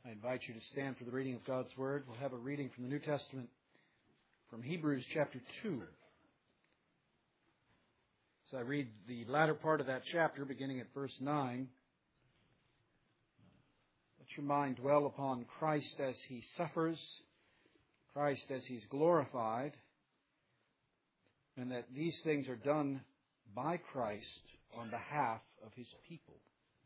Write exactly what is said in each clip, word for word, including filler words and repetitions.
I invite you to stand for the reading of God's Word. We'll have a reading from the New Testament from Hebrews chapter two. As I read the latter part of that chapter, beginning at verse nine, let your mind dwell upon Christ as He suffers, Christ as He's glorified, and that these things are done by Christ on behalf of His people.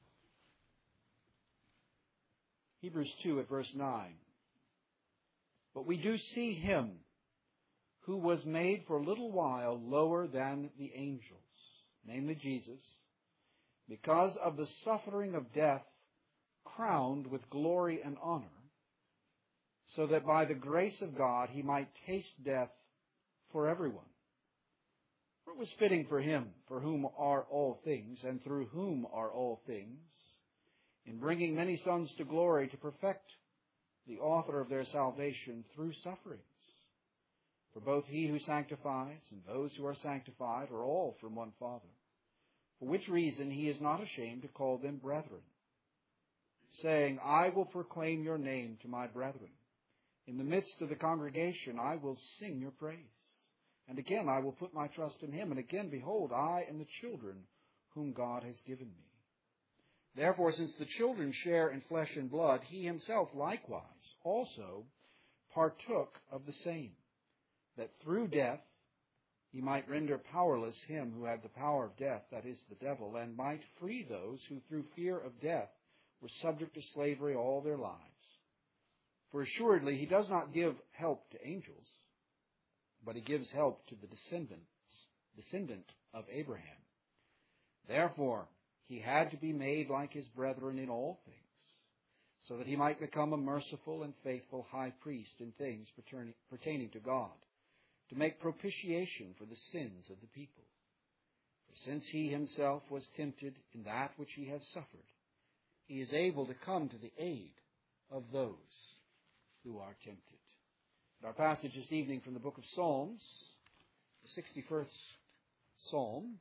Hebrews two at verse nine. But we do see Him who was made for a little while lower than the angels, namely Jesus, because of the suffering of death, crowned with glory and honor, so that by the grace of God He might taste death for everyone. For it was fitting for Him, for whom are all things, and through whom are all things, in bringing many sons to glory, to perfect the author of their salvation through sufferings. For both He who sanctifies and those who are sanctified are all from one Father, for which reason He is not ashamed to call them brethren, saying, I will proclaim your name to my brethren. In the midst of the congregation I will sing your praise. And again I will put my trust in Him. And again, behold, I and the children whom God has given me. Therefore, since the children share in flesh and blood, He Himself likewise also partook of the same, that through death He might render powerless him who had the power of death, that is, the devil, and might free those who through fear of death were subject to slavery all their lives. For assuredly He does not give help to angels, but He gives help to the descendants, descendant of Abraham. Therefore, He had to be made like His brethren in all things, so that He might become a merciful and faithful high priest in things pertaining to God, to make propitiation for the sins of the people. For since He Himself was tempted in that which He has suffered, He is able to come to the aid of those who are tempted. And our passage this evening from the book of Psalms, the sixty-first Psalm.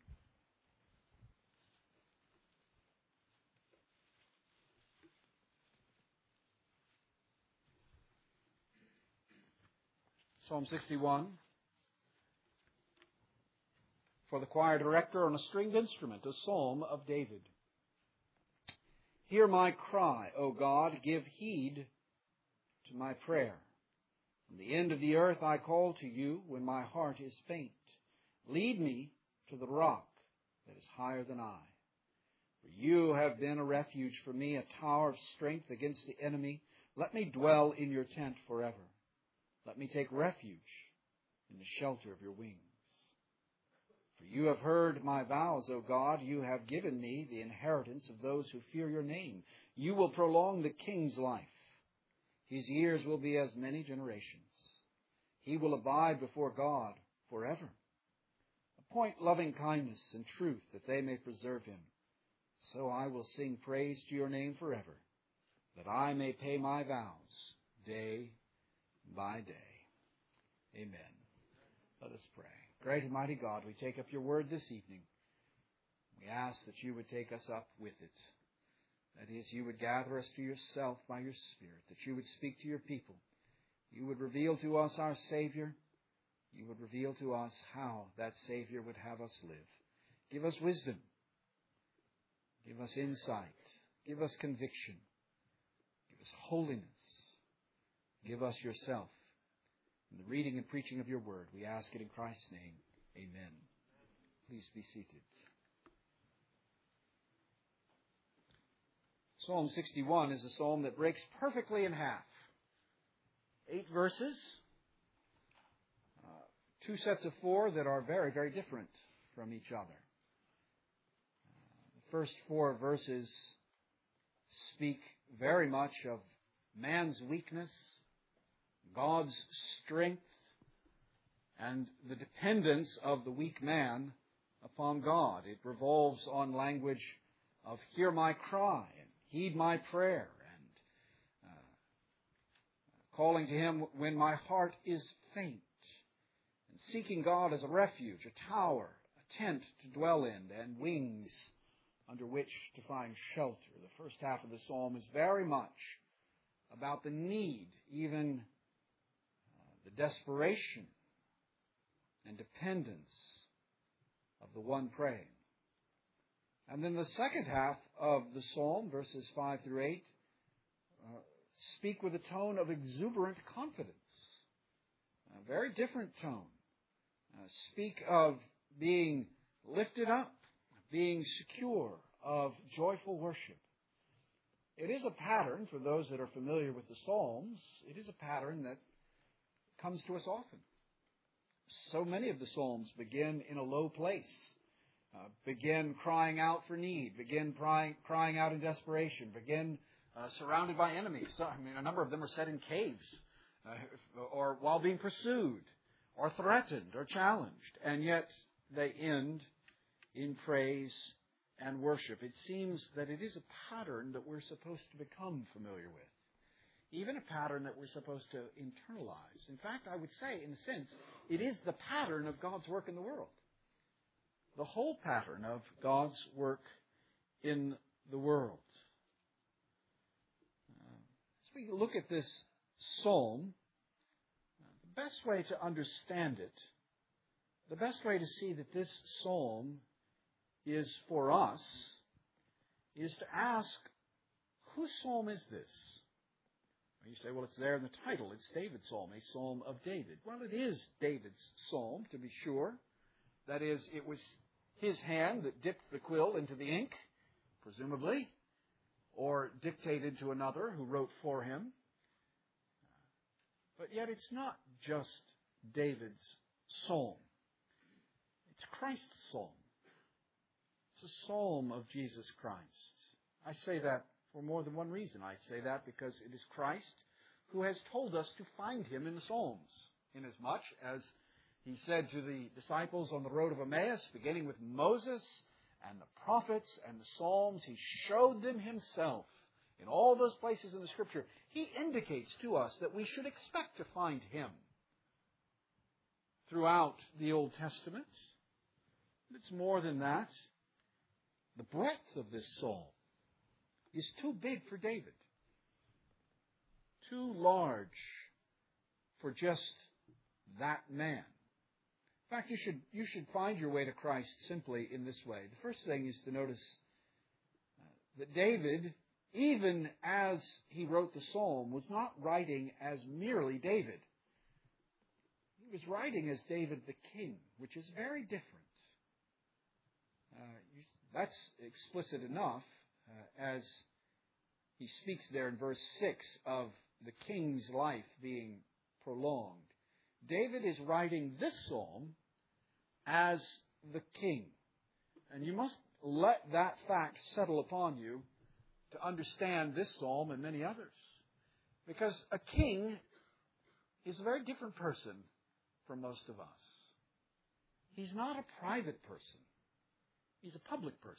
Psalm sixty-one, for the choir director on a stringed instrument, a psalm of David. Hear my cry, O God, give heed to my prayer. From the end of the earth I call to you when my heart is faint. Lead me to the rock that is higher than I. For you have been a refuge for me, a tower of strength against the enemy. Let me dwell in your tent forever. Let me take refuge in the shelter of your wings. For you have heard my vows, O God. You have given me the inheritance of those who fear your name. You will prolong the king's life. His years will be as many generations. He will abide before God forever. Appoint loving kindness and truth that they may preserve him. So I will sing praise to your name forever, that I may pay my vows day by day. Amen. Let us pray. Great and mighty God, we take up your word this evening. We ask that you would take us up with it. That is, you would gather us to yourself by your Spirit, that you would speak to your people. You would reveal to us our Savior. You would reveal to us how that Savior would have us live. Give us wisdom. Give us insight. Give us conviction. Give us holiness. Give us yourself. In the reading and preaching of your word, we ask it in Christ's name. Amen. Please be seated. Psalm sixty-one is a psalm that breaks perfectly in half. Eight verses, uh, two sets of four that are very, very different from each other. Uh, the first four verses speak very much of man's weakness, God's strength, and the dependence of the weak man upon God. It revolves on language of hear my cry and heed my prayer, and uh, calling to Him when my heart is faint, and seeking God as a refuge, a tower, a tent to dwell in, and wings under which to find shelter. The first half of the psalm is very much about the need, even uh, the desperation and dependence of the one praying. And then the second half of the psalm, verses five through eight, uh, speak with a tone of exuberant confidence. A very different tone. Uh, speak of being lifted up, being secure, of joyful worship. It is a pattern, for those that are familiar with the Psalms, it is a pattern that comes to us often. So many of the Psalms begin in a low place, uh, begin crying out for need, begin crying, crying out in desperation, begin uh, surrounded by enemies. So, I mean, a number of them are set in caves, uh, or while being pursued, or threatened, or challenged, and yet they end in praise and worship. It seems that it is a pattern that we're supposed to become familiar with. Even a pattern that we're supposed to internalize. In fact, I would say, in a sense, it is the pattern of God's work in the world. The whole pattern of God's work in the world. Uh, as we look at this psalm, the best way to understand it, the best way to see that this psalm is for us, is to ask, whose psalm is this? You say, well, it's there in the title. It's David's psalm, a psalm of David. Well, it is David's psalm, to be sure. That is, it was his hand that dipped the quill into the ink, presumably, or dictated to another who wrote for him. But yet it's not just David's psalm. It's Christ's psalm. It's a psalm of Jesus Christ. I say that for more than one reason. I say that because it is Christ who has told us to find Him in the Psalms, inasmuch as He said to the disciples on the road of Emmaus, beginning with Moses and the prophets and the Psalms, He showed them Himself in all those places in the Scripture. He indicates to us that we should expect to find Him throughout the Old Testament. It's more than that. The breadth of this psalm is too big for David, too large for just that man. In fact, you should, you should find your way to Christ simply in this way. The first thing is to notice uh, that David, even as he wrote the psalm, was not writing as merely David. He was writing as David the king, which is very different. Uh, you, that's explicit enough. Uh, as he speaks there in verse six of the king's life being prolonged. David is writing this psalm as the king. And you must let that fact settle upon you to understand this psalm and many others. Because a king is a very different person from most of us. He's not a private person. He's a public person.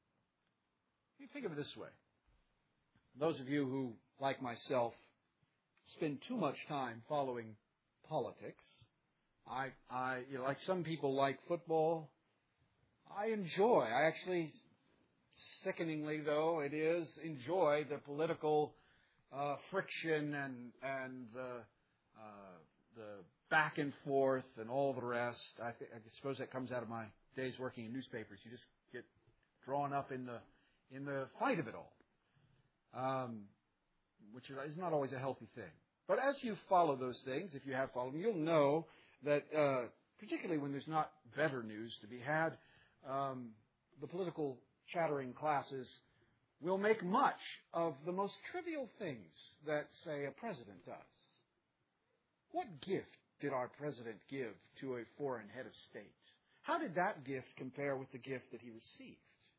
You think of it this way. Those of you who, like myself, spend too much time following politics, I, I, you know, like some people like football, I enjoy, I actually, sickeningly though it is, enjoy the political uh, friction and, and the, uh, the back and forth and all the rest. I, th- I suppose that comes out of my days working in newspapers. You just get drawn up in the in the fight of it all, um, which is not always a healthy thing. But as you follow those things, if you have followed them, you'll know that, uh, particularly when there's not better news to be had, um, the political chattering classes will make much of the most trivial things that, say, a president does. What gift did our president give to a foreign head of state? How did that gift compare with the gift that he received?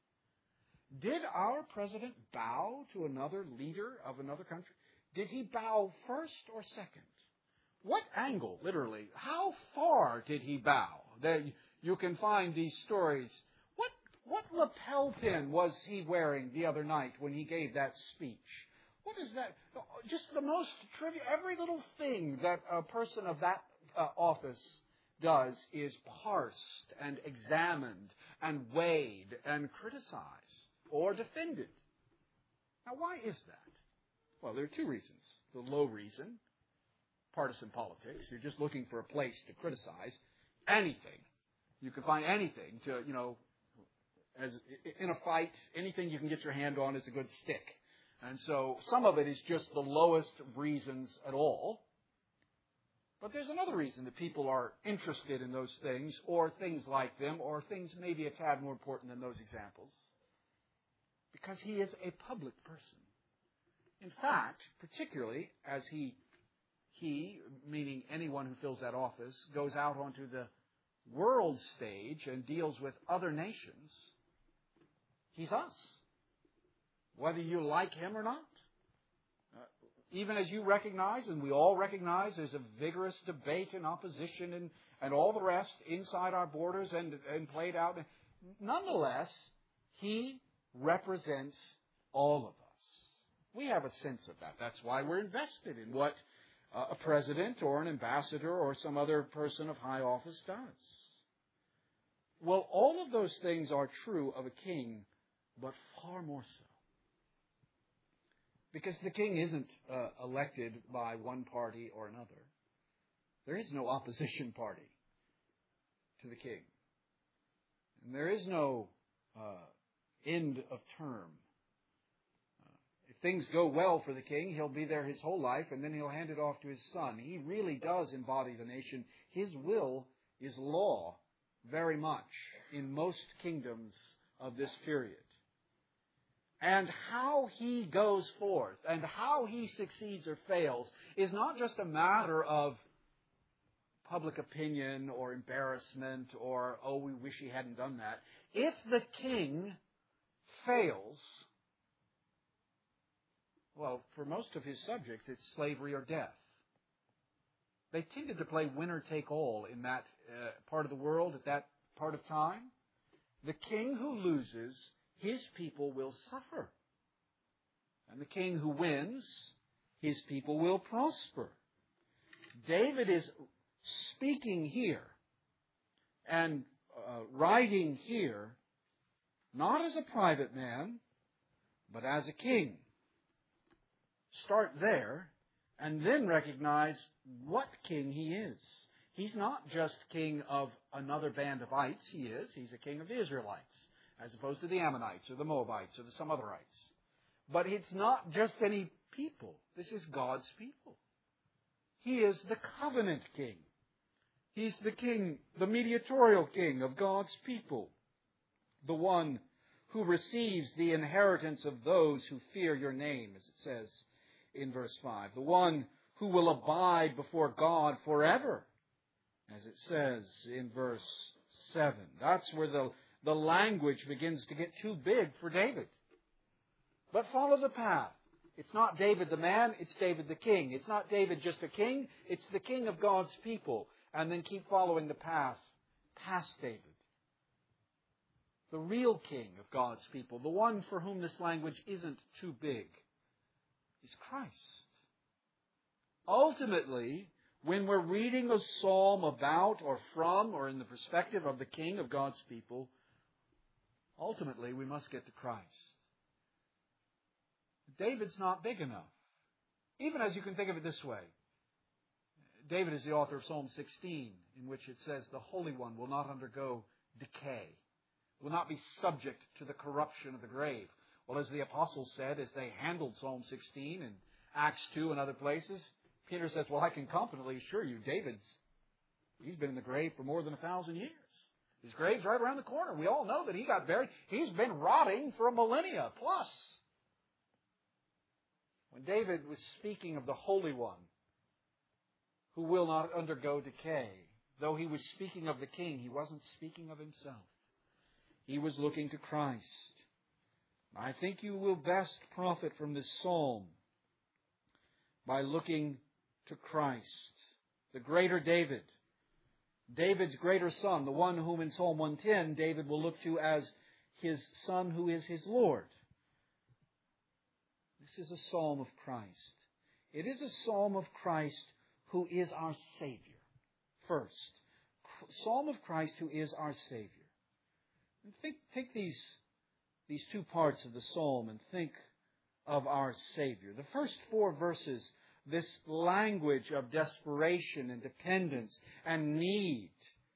Did our president bow to another leader of another country? Did he bow first or second? What angle, literally? How far did he bow? There, you can find these stories. What, what lapel pin was he wearing the other night when he gave that speech? What is that? Just the most trivial, every little thing that a person of that uh, office does is parsed and examined and weighed and criticized or defended. Now, why is that? Well, there are two reasons. the low reason, partisan politics. You're just looking for a place to criticize anything. You can find anything to, you know, as in a fight, anything you can get your hand on is a good stick. And so some of it is just the lowest reasons at all. But there's another reason that people are interested in those things, or things like them, or things maybe a tad more important than those examples. Because he is a public person. In fact, particularly as he, he, meaning anyone who fills that office, goes out onto the world stage and deals with other nations, he's us. Whether you like him or not. Uh, even as you recognize, and we all recognize, there's a vigorous debate and opposition and, and all the rest inside our borders and, and played out. Nonetheless, he represents all of us. We have a sense of that. That's why we're invested in what uh, a president or an ambassador or some other person of high office does. Well, all of those things are true of a king, but far more so. Because the king isn't uh, elected by one party or another. There is no opposition party to the king. And there is no uh, end of term. Uh, if things go well for the king, he'll be there his whole life, and then he'll hand it off to his son. He really does embody the nation. His will is law very much in most kingdoms of this period. And how he goes forth and how he succeeds or fails is not just a matter of public opinion or embarrassment or, oh, we wish he hadn't done that. If the king fails, well, for most of his subjects, it's slavery or death. They tended to play winner-take-all in that uh, part of the world at that part of time. The king who loses, his people will suffer. And the king who wins, his people will prosper. David is speaking here and uh, writing here, not as a private man, but as a king. Start there, and then recognize what king he is. He's not just king of another band of ites, he is. He's a king of the Israelites, as opposed to the Ammonites or the Moabites or the some otherites. But it's not just any people. This is God's people. He is the covenant king. He's the king, the mediatorial king of God's people. The one who receives the inheritance of those who fear your name, as it says in verse five. The one who will abide before God forever, as it says in verse seven. That's where the, the language begins to get too big for David. But follow the path. It's not David the man, it's David the king. It's not David just a king, it's the king of God's people. And then keep following the path past David. The real king of God's people, the one for whom this language isn't too big, is Christ. Ultimately, when we're reading a psalm about or from or in the perspective of the king of God's people, ultimately we must get to Christ. David's not big enough. Even as you can think of it this way. David is the author of Psalm sixteen, in which it says, the Holy One will not undergo decay, will not be subject to the corruption of the grave. Well, as the apostles said, as they handled Psalm sixteen and Acts two and other places, Peter says, well, I can confidently assure you, David's, he's been in the grave for more than a thousand years. His grave's right around the corner. We all know that he got buried. He's been rotting for a millennia plus. When David was speaking of the Holy One, who will not undergo decay, though he was speaking of the King, he wasn't speaking of himself. He was looking to Christ. I think you will best profit from this psalm by looking to Christ, the greater David, David's greater son, the one whom in Psalm one ten David will look to as his son who is his Lord. This is a psalm of Christ. It is a psalm of Christ who is our Savior. First, psalm of Christ who is our Savior. And think, take these, these two parts of the psalm and think of our Savior. The first four verses this language of desperation and dependence and need.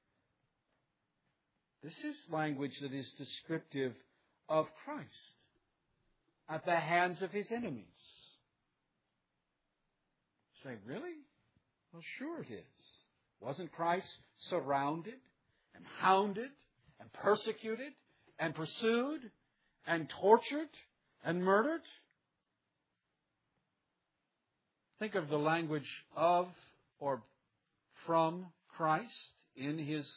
This is language that is descriptive of Christ at the hands of His enemies. You say, really? Well, sure it is. Wasn't Christ surrounded and hounded and persecuted and pursued and tortured and murdered? Think of the language of or from Christ in His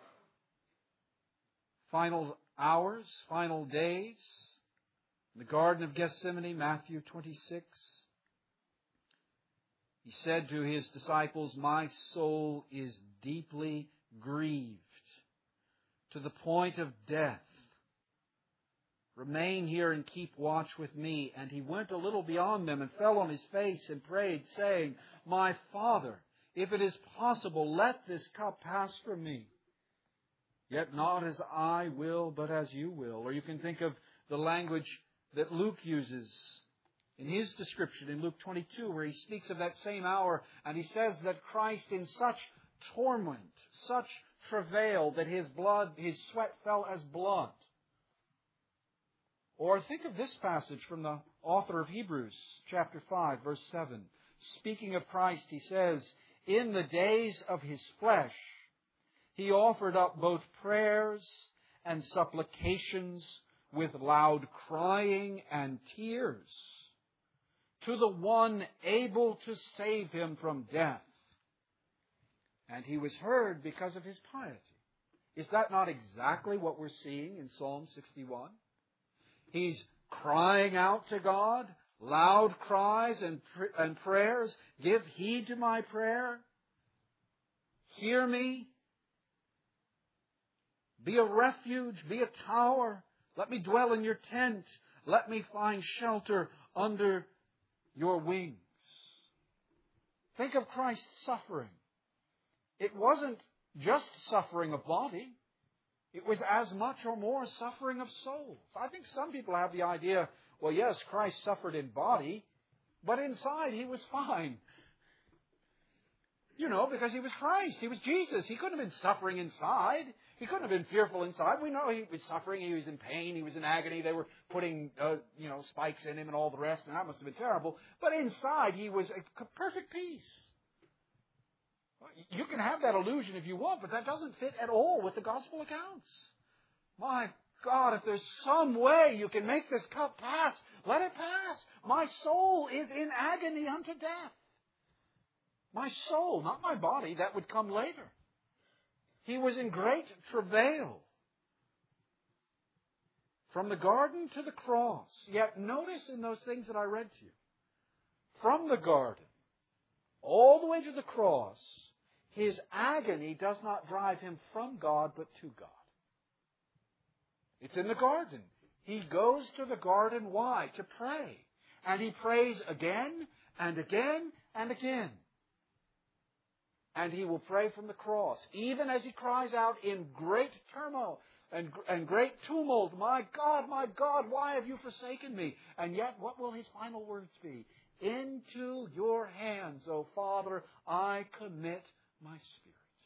final hours, final days. In the Garden of Gethsemane, Matthew twenty-six. He said to His disciples, "My soul is deeply grieved to the point of death. Remain here and keep watch with me." And He went a little beyond them and fell on His face and prayed, saying, "My Father, if it is possible, let this cup pass from me. Yet not as I will, but as You will." Or you can think of the language that Luke uses in his description in Luke twenty-two, where he speaks of that same hour, and he says that Christ in such torment, such travail, that His blood, His sweat fell as blood. Or think of this passage from the author of Hebrews, chapter five, verse seven. Speaking of Christ, he says, "In the days of His flesh, He offered up both prayers and supplications with loud crying and tears to the one able to save Him from death. And He was heard because of His piety." Is that not exactly what we're seeing in Psalm sixty-one? He's crying out to God, loud cries and, pr- and prayers. "Give heed to my prayer. Hear me. Be a refuge, be a tower. Let me dwell in Your tent. Let me find shelter under Your wings." Think of Christ's suffering. It wasn't just suffering of body. It was as much or more suffering of souls. I think some people have the idea, well, yes, Christ suffered in body, but inside He was fine. You know, because He was Christ. He was Jesus. He couldn't have been suffering inside. He couldn't have been fearful inside. We know He was suffering. He was in pain. He was in agony. They were putting, uh, you know, spikes in Him and all the rest, and that must have been terrible. But inside, He was a perfect peace. You can have that illusion if you want, but that doesn't fit at all with the gospel accounts. My God, if there's some way you can make this cup pass, let it pass. My soul is in agony unto death. My soul, not my body, that would come later. He was in great travail. From the garden to the cross. Yet notice in those things that I read to you. From the garden all the way to the cross, His agony does not drive Him from God, but to God. It's in the garden. He goes to the garden. Why? To pray. And He prays again and again and again. And He will pray from the cross, even as He cries out in great turmoil and, and great tumult, "My God, my God, why have You forsaken me?" And yet, what will His final words be? "Into Your hands, O Father, I commit my spirit."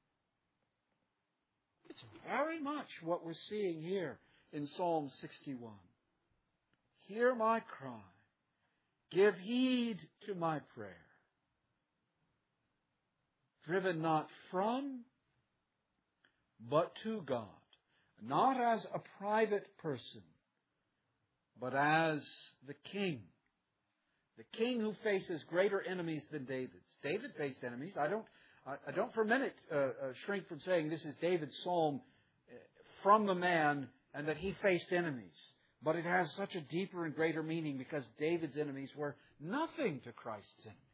It's very much what we're seeing here in Psalm sixty-one. "Hear my cry. Give heed to my prayer. Driven not from, but to God, not as a private person, but as the king. The king who faces greater enemies than David's." David faced enemies. I don't, I, I don't for a minute uh, uh, shrink from saying this is David's psalm from the man and that he faced enemies. But it has such a deeper and greater meaning because David's enemies were nothing to Christ's enemies.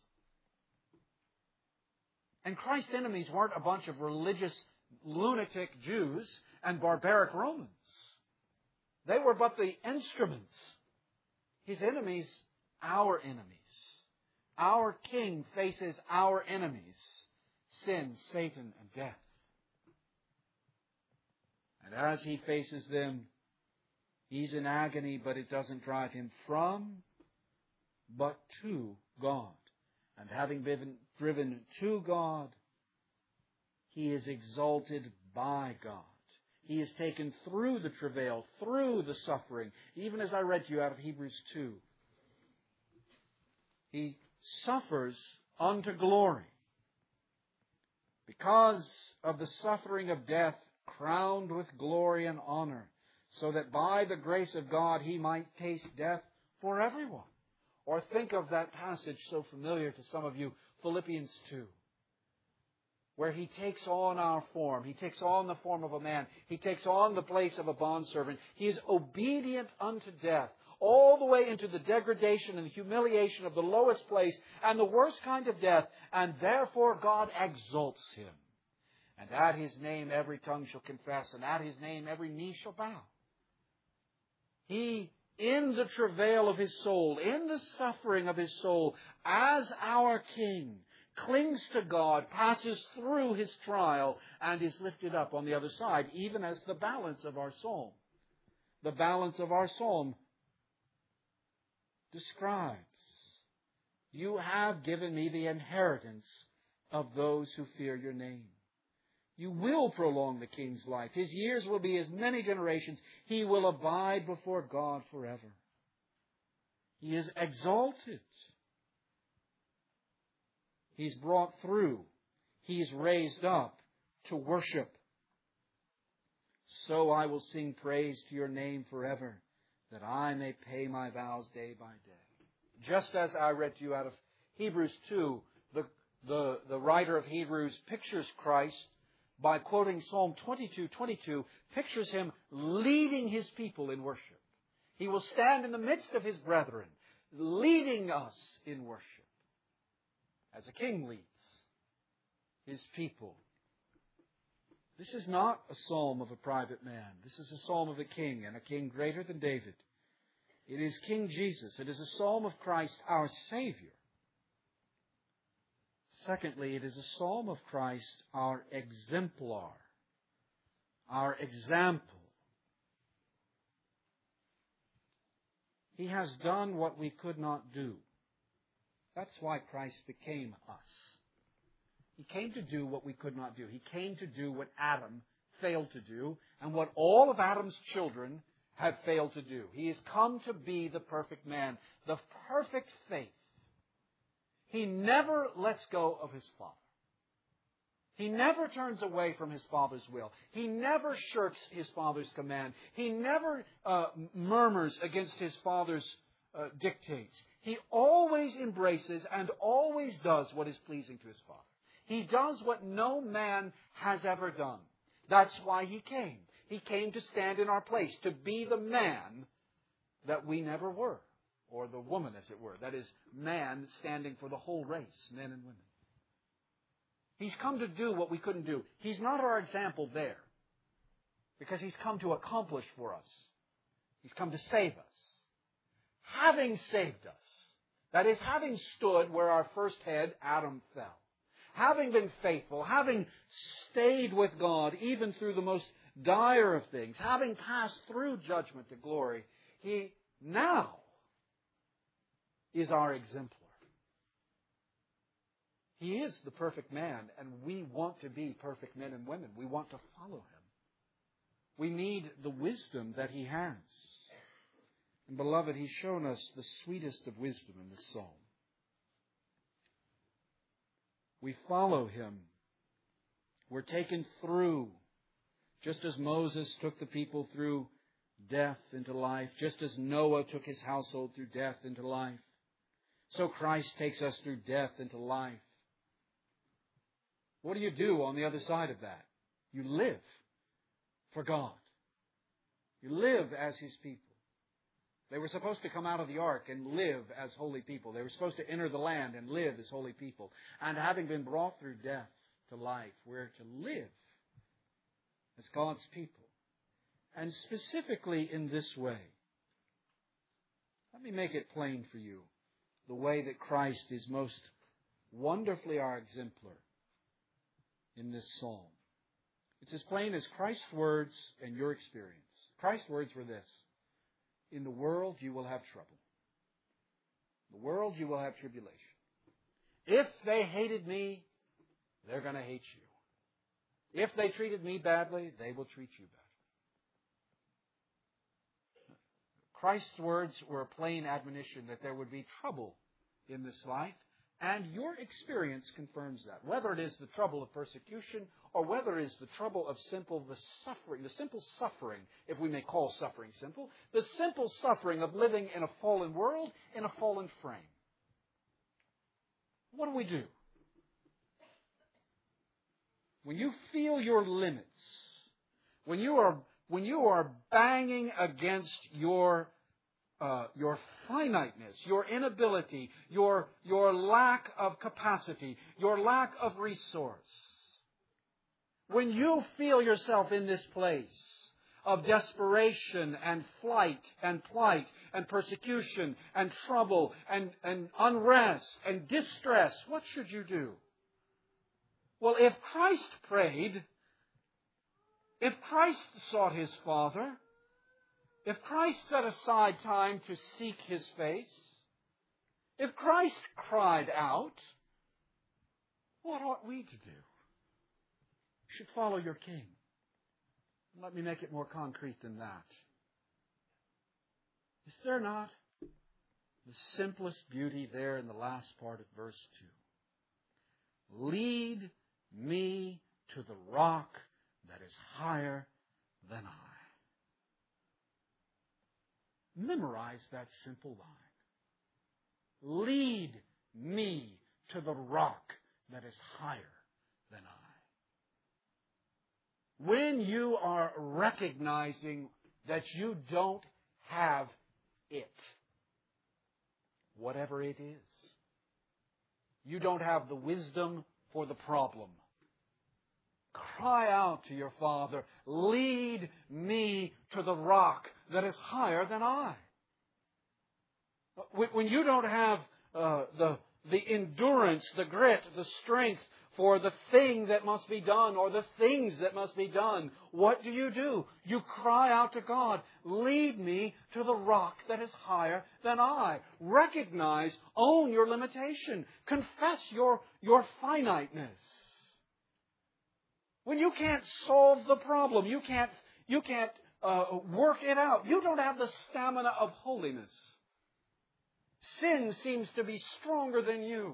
And Christ's enemies weren't a bunch of religious, lunatic Jews and barbaric Romans. They were but the instruments. His enemies, our enemies. Our King faces our enemies, sin, Satan, and death. And as He faces them, He's in agony, but it doesn't drive Him from, but to God. And having been driven to God, He is exalted by God. He is taken through the travail, through the suffering. Even as I read to you out of Hebrews two. He suffers unto glory. Because of the suffering of death, crowned with glory and honor, so that by the grace of God He might taste death for everyone. Or think of that passage so familiar to some of you, Philippians two. Where He takes on our form. He takes on the form of a man. He takes on the place of a bondservant. He is obedient unto death, all the way into the degradation and humiliation of the lowest place and the worst kind of death. And therefore God exalts Him. And at His name every tongue shall confess, and at His name every knee shall bow. He, in the travail of His soul, in the suffering of His soul, as our King, clings to God, passes through His trial, and is lifted up on the other side, even as the balance of our psalm. The balance of our psalm describes, You have given me the inheritance of those who fear Your name. You will prolong the king's life. His years will be as many generations. He will abide before God forever. He is exalted. He's brought through. He's raised up to worship. So I will sing praise to Your name forever, that I may pay my vows day by day. Just as I read to you out of Hebrews two, the, the, the writer of Hebrews pictures Christ by quoting Psalm twenty-two twenty-two, pictures Him leading His people in worship. He will stand in the midst of His brethren, leading us in worship, as a king leads his people. This is not a psalm of a private man. This is a psalm of a king, and a king greater than David. It is King Jesus. It is a psalm of Christ, our Savior. Secondly, it is a psalm of Christ, our exemplar, our example. He has done what we could not do. That's why Christ became us. He came to do what we could not do. He came to do what Adam failed to do, and what all of Adam's children have failed to do. He has come to be the perfect man, the perfect faith. He never lets go of His Father. He never turns away from His Father's will. He never shirks His Father's command. He never uh, murmurs against His Father's uh, dictates. He always embraces and always does what is pleasing to His Father. He does what no man has ever done. That's why He came. He came to stand in our place, to be the man that we never were. Or the woman, as it were. That is, man standing for the whole race, men and women. He's come to do what we couldn't do. He's not our example there, because He's come to accomplish for us. He's come to save us. Having saved us, that is, having stood where our first head, Adam, fell, having been faithful, having stayed with God even through the most dire of things, having passed through judgment to glory, He now is our exemplar. He is the perfect man, and we want to be perfect men and women. We want to follow Him. We need the wisdom that He has. And beloved, He's shown us the sweetest of wisdom in this psalm. We follow Him. We're taken through, just as Moses took the people through death into life, just as Noah took his household through death into life. So Christ takes us through death into life. What do you do on the other side of that? You live for God. You live as His people. They were supposed to come out of the ark and live as holy people. They were supposed to enter the land and live as holy people. And having been brought through death to life, we're to live as God's people. And specifically in this way. Let me make it plain for you the way that Christ is most wonderfully our exemplar in this psalm. It's as plain as Christ's words and your experience. Christ's words were this: in the world you will have trouble. In the world you will have tribulation. If they hated me, they're going to hate you. If they treated me badly, they will treat you badly. Christ's words were a plain admonition that there would be trouble in this life, and your experience confirms that. Whether it is the trouble of persecution or whether it is the trouble of simple the suffering, the simple suffering, if we may call suffering simple, the simple suffering of living in a fallen world, in a fallen frame. What do we do? When you feel your limits, when you are when you are banging against your uh, your finiteness, your inability, your your lack of capacity, your lack of resource, when you feel yourself in this place of desperation and flight and plight and persecution and trouble and, and unrest and distress, what should you do? Well, if Christ prayed, if Christ sought His Father, if Christ set aside time to seek His face, if Christ cried out, what ought we to do? You should follow your King. Let me make it more concrete than that. Is there not the simplest beauty there in the last part of verse two? Lead me to the rock that is higher than I. Memorize that simple line. Lead me to the rock that is higher than I. When you are recognizing that you don't have it, whatever it is, you don't have the wisdom for the problem, cry out to your Father, lead me to the rock that is higher than I. When you don't have uh, the, the endurance, the grit, the strength for the thing that must be done or the things that must be done, what do you do? You cry out to God, lead me to the rock that is higher than I. Recognize, own your limitation. Confess your, your finiteness. When you can't solve the problem, you can't, you can't uh, work it out, you don't have the stamina of holiness. Sin seems to be stronger than you.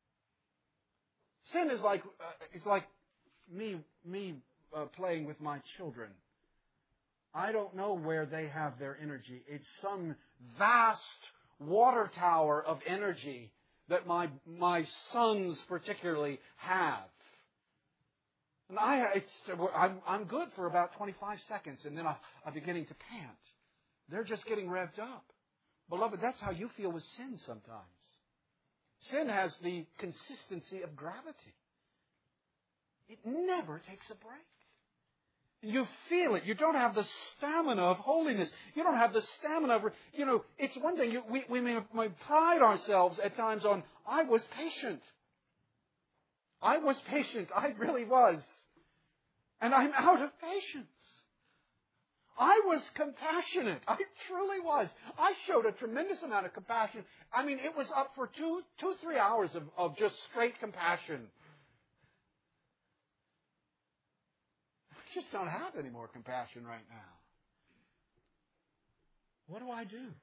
Sin is like uh, it's like me me uh, playing with my children. I don't know where they have their energy. It's some vast water tower of energy that my my sons particularly have. And I it's I'm I'm good for about twenty-five seconds, and then I, I'm beginning to pant. They're just getting revved up. Beloved, that's how you feel with sin sometimes. Sin has the consistency of gravity. It never takes a break. You feel it. You don't have the stamina of holiness. You don't have the stamina of, you know, it's one thing, you, we, we may, may pride ourselves at times on, I was patient. I was patient. I really was. And I'm out of patience. I was compassionate. I truly was. I showed a tremendous amount of compassion. I mean, it was up for two, two, three hours of, of just straight compassion. I just don't have any more compassion right now. What do I do?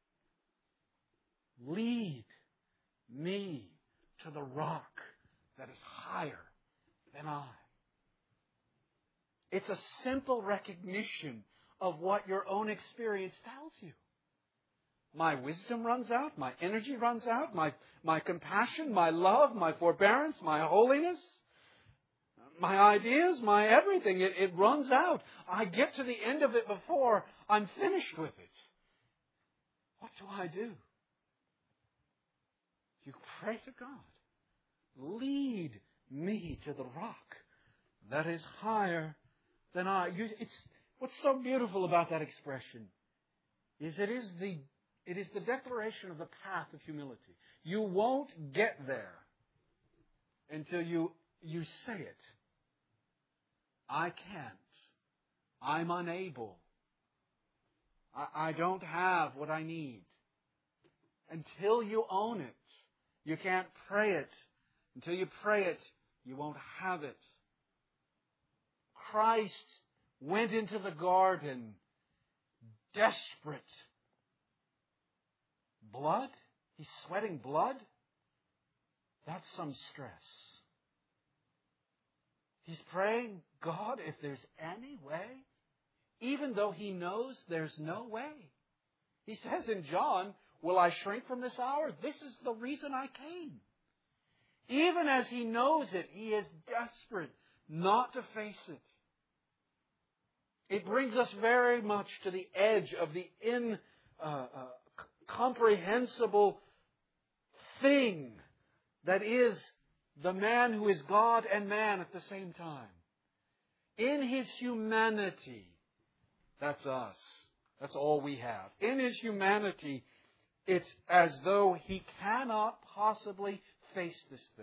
Lead me to the rock that is higher than I. It's a simple recognition of what your own experience tells you. My wisdom runs out, my energy runs out, my, my compassion, my love, my forbearance, my holiness, my ideas, my everything, it, it runs out. I get to the end of it before I'm finished with it. What do I do? You pray to God. Lead me to the rock that is higher than I. You, it's, what's so beautiful about that expression is it is the it is the declaration of the path of humility. You won't get there until you you say it. I can't. I'm unable. I, I don't have what I need. Until you own it, you can't pray it Until you pray it, you won't have it. Christ went into the garden desperate. Blood? He's sweating blood? That's some stress. He's praying, God, if there's any way, even though he knows there's no way. He says in John, will I shrink from this hour? This is the reason I came. Even as he knows it, he is desperate not to face it. It brings us very much to the edge of the incomprehensible thing that is the man who is God and man at the same time. In His humanity, that's us. That's all we have. In His humanity, it's as though He cannot possibly face this thing.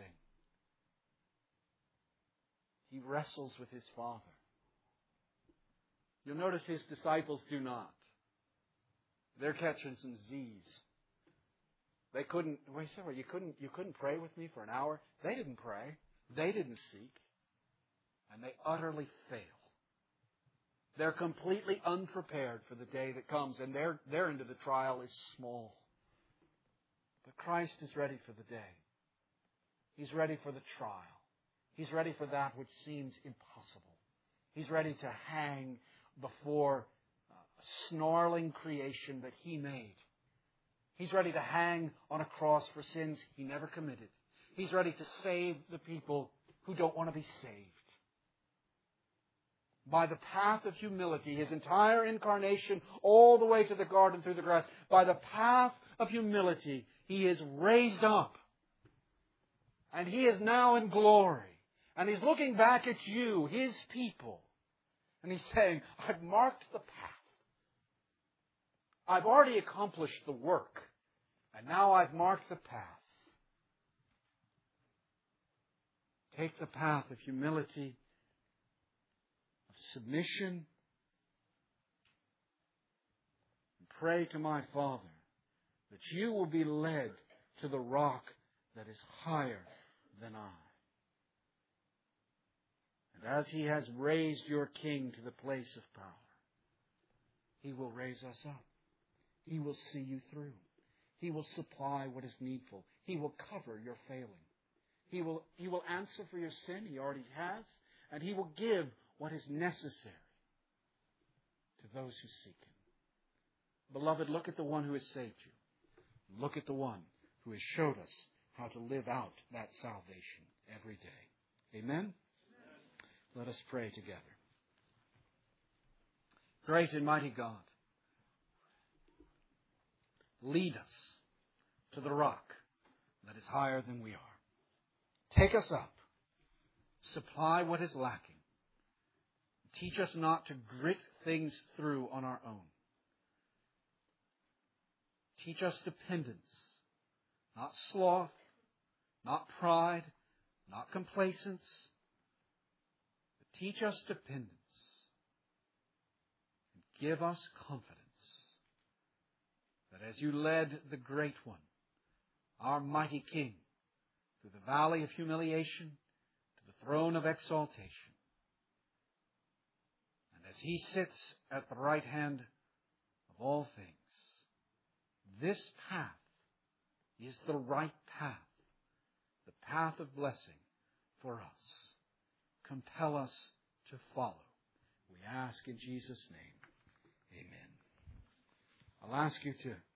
He wrestles with His Father. You'll notice His disciples do not. They're catching some Z's. They couldn't, wait, sorry, you couldn't, you couldn't pray with me for an hour? They didn't pray. They didn't seek. And they utterly fail. They're completely unprepared for the day that comes, and their, their end of the trial is small. But Christ is ready for the day. He's ready for the trial. He's ready for that which seems impossible. He's ready to hang before a snarling creation that He made. He's ready to hang on a cross for sins He never committed. He's ready to save the people who don't want to be saved. By the path of humility, His entire incarnation, all the way to the garden through the grass, by the path of humility, He is raised up. And He is now in glory. And He's looking back at you, His people. And He's saying, I've marked the path. I've already accomplished the work. And now I've marked the path. Take the path of humility, of submission, and pray to my Father that you will be led to the rock that is higher than I. And as He has raised your King to the place of power, He will raise us up. He will see you through. He will supply what is needful. He will cover your failing. He will, he will answer for your sin. He already has. And He will give what is necessary to those who seek Him. Beloved, look at the one who has saved you. Look at the one who has showed us how to live out that salvation every day. Amen? Amen. Let us pray together. Great and mighty God, lead us to the rock that is higher than we are. Take us up. Supply what is lacking. Teach us not to grit things through on our own. Teach us dependence, not sloth, not pride, not complacence. But teach us dependence. And give us confidence that as you led the Great One, our mighty King, through the valley of humiliation to the throne of exaltation, and as He sits at the right hand of all things, this path is the right path, the path of blessing for us. Compel us to follow. We ask in Jesus' name. Amen. I'll ask you to